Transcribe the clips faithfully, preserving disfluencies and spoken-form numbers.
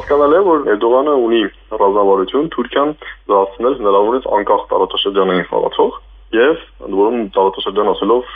Հասկանալի է, որ Էրդողանը ունի ռազմավարություն, Թուրքիան դարձնել հնարավորինս անկախ տարածաշրջանային խաղացող եւ ընդ որում տարածաշրջան ասելով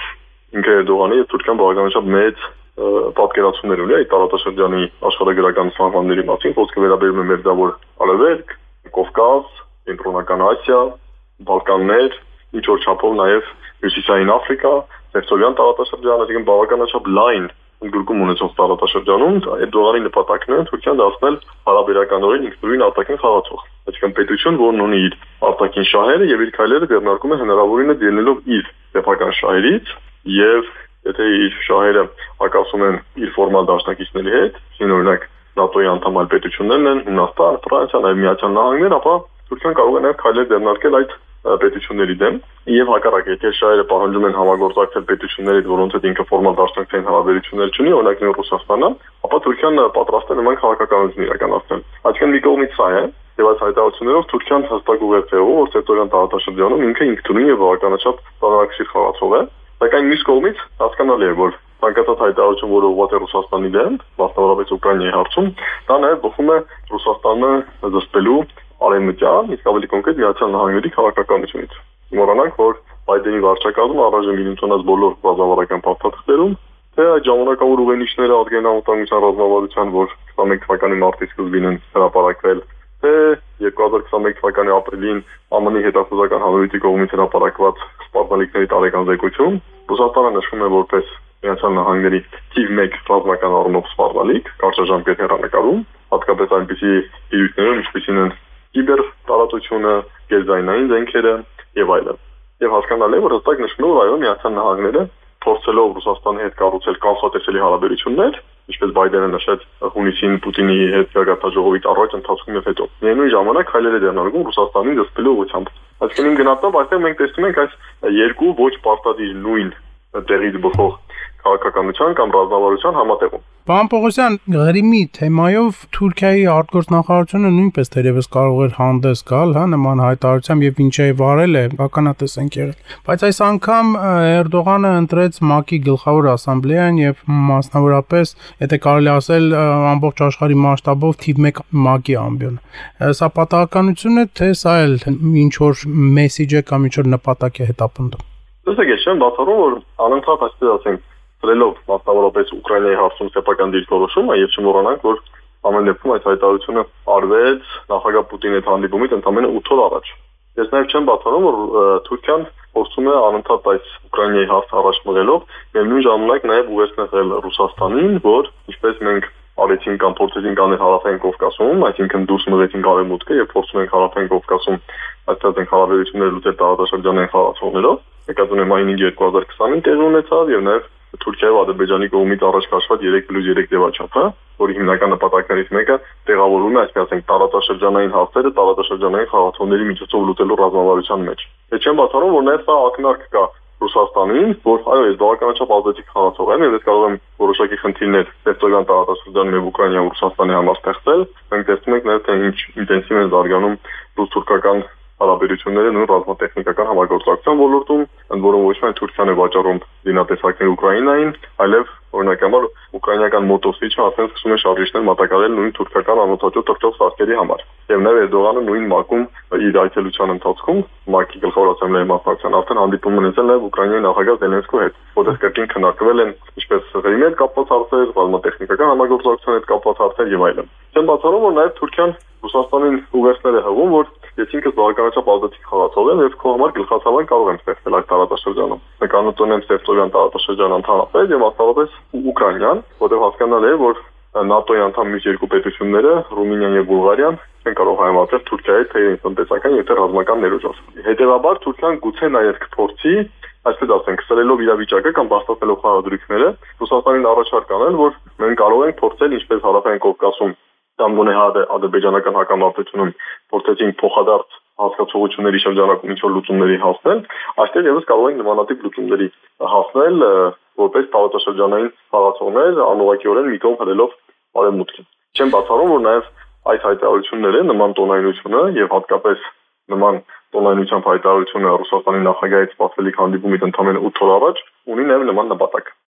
ինքը Էրդողանի եւ Թուրքիան բավականաչափ մեծ պատկերացումներ ունի այդ տարածաշրջանի աշխարհագրական սահմանների մասին, խոսքը վերաբերում է Մերձավոր Արևելք, Կովկաս, Կենտրոնական Ասիա, Բալկաններ, ինչ որ չափով նաեւ Հյուսիսային Աֆրիկա, Սերբիան տարածաշրջանը, այսինքն բավականաչափ լայն ընդգրկում ունեցող տարածաշրջանում Էրդողանի նպատակն է Թուրքիան դարձնել հարաբերականորեն ինքնուրույն արտաքին խաղացող։ Այսինքն պետություն, որն ունի իր արտաքին շահերը եւ իր քայլերը ձեռնարկում է հնարավորինս ելնելով իր սեփական շահերից եւ եթե իր շահերը հակասում են իր ֆորմալ դաշնակիցների հետ, այսինքն օրինակ ՆԱՏՕ-ի անդամ այլ պետություններն են, Հունաստան, Ֆրանսիան, այլ Միացյալ Նահանգներ, ապա Թուրքիան կարող է նաեւ քայլեր ձեռնարկել այդ պետությունների դեմ եւ հակառակ եթե շահերը պահանջում են համագործակցել պետությունների հետ, որոնց հետ ինքը ֆորմալ դաշնակցային հարաբերություններ չունի, օրինակ Ռուսաստանը, ապա Թուրքիան պատրաստ է նման քաղաքականություն իրականացնել։ Այսինքն մի կողմից սա է եւ այս հայտարարություններով Թուրքիան հստակ ուղերձ է ուղղում, որ Սերբիան տարածաշրջանում ինքը ինքնուրույն եւ բավականաչափ բավարարակշիռ խաղացող է, սակայն մյուս կողմից հասկանալի է, որ ցանկացած հայտարարություն, որը ուղղված է Ռուսաստանի դեմ, մասնավորապես Ուկրաինայի հարցում, դա նաեւ բխում է Ռուսաստանը զսպելու արևմտյան, իսկ ավելի կոնկրետ Միացյալ Նահանգների քաղաքականությունից։ Մոռանանք, որ Բայդենի վարչակազմը առայժմ իրենցանած բոլոր ռազմավարական փաստաթղթերում, թե այդ ժամանակավոր ուղենիշները ազգային անվտանգության ռազմավարության, որ քսաներկու թվականի մարտի սկզբին են հրապարակվել, թե երկու հազար քսաներկու թվականի ապրիլին ԱՄՆ-ի հետախուզական հանրույթի կողմից հրապարակված սպառնալիքների տարեկան զեկույցում, Ռուսաստանը նշվում է որպես Միացյալ Նահանգների թիվ մեկ ռազմական առումով սպառնալիք, կարճաժամկետ հեռանկարում, հատկապես այնպիսի իրույթներում, ինչպիսին են կիբեր տարածությունը, գերձայնային զենքերը եւ այլն։ Եվ հասկանալի է, որ հստակ նշվում է, որ այո, Միացյալ Նահանգները փորձելով Ռուսաստանի հետ կառուցել կանխատեսելի հարաբերություններ, ինչպես Բայդենը նշեց հունիսին Պուտինի հետ գագաթնաժողովից առաջ ընթացքում եւ հետո։ Միևնույն ժամանակ քայլեր է ձեռնարկում Ռուսաստանին զսպելու ուղղությամբ։ Այսինքն իմ գնահատությամբ այստեղ մենք տեսնում ենք այս երկու ոչ պարտադիր նույն տեղից բխող քաղաքականության կամ ռազմավարության համատեղում։ Պարոն Պողոսյան, Ղրիմի թեմայով Թուրքիայի արտգործնախարարությունը նույնպես թերևս կարող էր հանդես գալ, հա, նման հայտարարությամբ եւ ինչ է վարել է, ականատես ենք եղել։ Բայց այս անգամ Էրդողանը ընտրեց ՄԱԿ-ի գլխավոր ասամբլեան եւ մասնավորապես, եթե կարելի ասել, ամբողջ աշխարհի մասշտաբով թիվ մեկ ՄԱԿ-ի ամբիոն։ Սա պատահականություն է, թե սա էլ ինչ որ մեսեջ է կամ ինչ որ նպատակ է հետապնդում։ Դուք եք բացառում, որ անընդհատ այսպես ասենք Սրելով մասնավորապես Ուկրաինայի հարցում սեփական դիրքորոշումը եւ չմոռանանք, որ ամեն դեպքում այս հայտարարությունը արվեց նախագահ Պուտինի հետ հանդիպումից ընդամենը ութ օր առաջ։ Ես նաեւ չեմ բացառում, որ Թուրքիան փորձում է անընդհատ այս Ուկրաինայի հարցը առաջ մղելով միևնույն ժամանակ նաեւ ուղերձնել Ռուսաստանին, որ ինչպես մենք արեցինք կամ փորձեցինք անել Հարավային Կովկասում, այսինքն դուրս մղեցինք արևմուտքը եւ փորձում ենք Հարավային Կովկասում այդպես են հարաբերությունները լուծել տարածաշրջանային խաղացողներով։ Եկած ունեմ այն երկու հազար քսանին տեղի ունեցավ եւ նաեւ Թուրքիայի եւ Ադրբեջանի կողմից առաջ քաշված երեք պլյուս երեք ձևաչափը, որի հիմնական նպատակներից մեկը տեղավորվում է, այսպես ասենք, տարածաշրջանային հարցերը տարածաշրջանային խաղացողների միջոցով լուծելու ռազմավարության մեջ։ Ես չեմ բացառում, որ նաեւ սա ակնարկ կա Ռուսաստանին, որ այո, ես բավականաչափ ազդեցիկ խաղացող եմ եւ ես կարող եմ որոշակի խնդիրներ Սերբիան տարածաշրջանում եւ Ուկրաինայում Ռուսաստանի համար ստեղծել։ Մենք տեսնում ենք նաեւ թե ինչ ինտենսիվ են զարգանում ռուս-թուրքական հարաբերությունները նույն ռազմատեխնիկական համագործակցության ոլորտում, ընդ որում ոչ միայն Թուրքիան է վաճառում զինատեսակներ Ուկրաինային, այլև օրինակհամար ուկրաինական մոտոցիչը արդեն սկսում է շարժիչներ մատակարարել նույն թուրքական անօթաչու թռչող սարքերի համար։ Եվ նաև Էրդողանը նույն ՄԱԿ-ում իր այցելության ընթացքում ՄԱԿ-ի գլխավոր ասամբլեայի մասնակցության արդեն հանդիպում ունեցել նաև Ուկրաինայի նախագահ Զելենսկու հետ, որտեղ կրկին քննարկվել են ինչպես Ղրիմի հետ կապված հարցեր, ռազմատեխնիկական համագործակցության հետ կապված հարցեր եւ այլն։ Չեմ բացառում, որ նաև Թուրքիան Ռուսաստանին ուղերձներ է հղում, որ ես ինքս բավականաչափ ազդեցիկ խաղացող եմ եւ քո համար գլխացավան կարող եմ ստեղծել այդ տարածաշրջանում։ Նկատում եմ Սերբիան տարածաշրջան ընդհանրապես եւ մասնավորապես Ուկրաինան, որտեղ հասկանալի է, որ ՆԱՏՕ-ի անդամ մյուս երկու պետությունները, Ռումինիան եւ Բուլղարիան, չեն կարող համեմատել Թուրքիայի թե տնտեսական եւ թե ռազմական ներուժով։ Հետեւաբար Թուրքիան գուցե նաեւ կփորձի, այսպես ասենք, սրելով իրավիճակը կամ բացատրելով խաղադրույքները, Ռուսաստանին առաջարկ անել, որ մենք կարող ենք փորձել ինչպես Հարավային Կովկասում կամ գոնե ադրբեջանական հակամարտությունում փորձեցինք փոխադարձ հասկացողությունների շրջանակում ինչ-որ լուծումների հասնել, այստեղ եւս կարող ենք նմանատիպ լուծումների հասնել, որպես տարածաշրջանային խաղացողներ անուղղակիորեն մի կողմ հրելով արևմուտքին։ Չեմ բացառում, որ նաեւ այս հայտարարությունները նման տոնայնությունը եւ հատկապես նման տոնայնությամբ հայտարարությունը Ռուսաստանի նախագահի հետ սպասվելիք հանդիպումից ընդամենը ութ օր առաջ ունի նաեւ նման նպատակ։